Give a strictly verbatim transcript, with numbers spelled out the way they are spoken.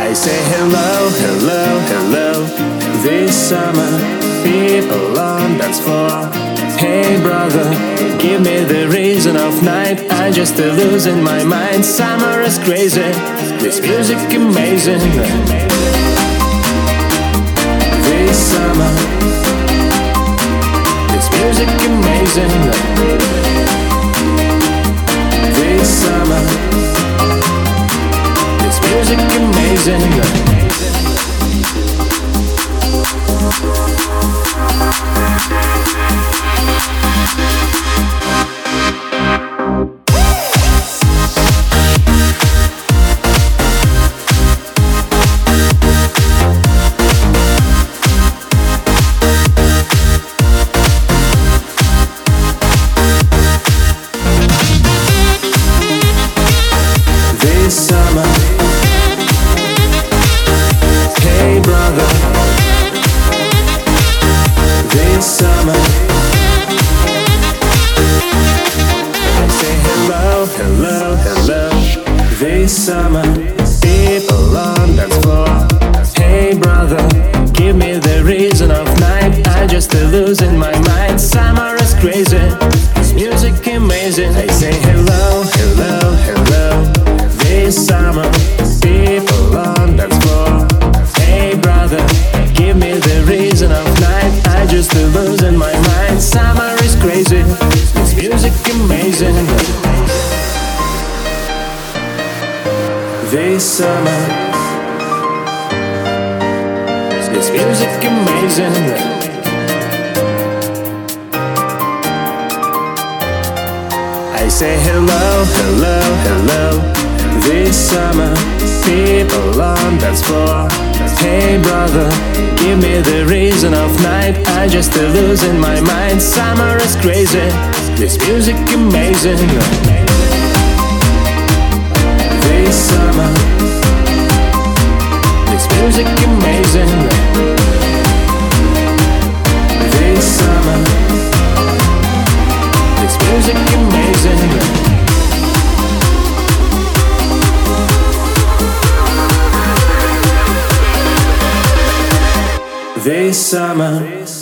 I say hello, hello, hello. This summer, people on dance floor. Hey brother, give me the reason of night. I'm just a losing my mind. Summer is crazy, this music amazing. This summer, this music amazing. This summer, this music amazing. This summer, hey brother. This summer, I say hello, hello, hello. This summer, people on dance floor. Hey brother, give me the reason of night. I just losing my mind. Summer is crazy, this music amazing. I say hello, hello, hello. This summer, people on dance floor. Hey brother, give me the reason of night. I just losing my mind. Summer is crazy, this music amazing. This summer, this music amazing. I say hello, hello, hello. This summer, people on dance floor. Hey brother, give me the reason of night. I just losing my mind. Summer is crazy, this music amazing. This summer, this music amazing. This summer, this music amazing. This summer.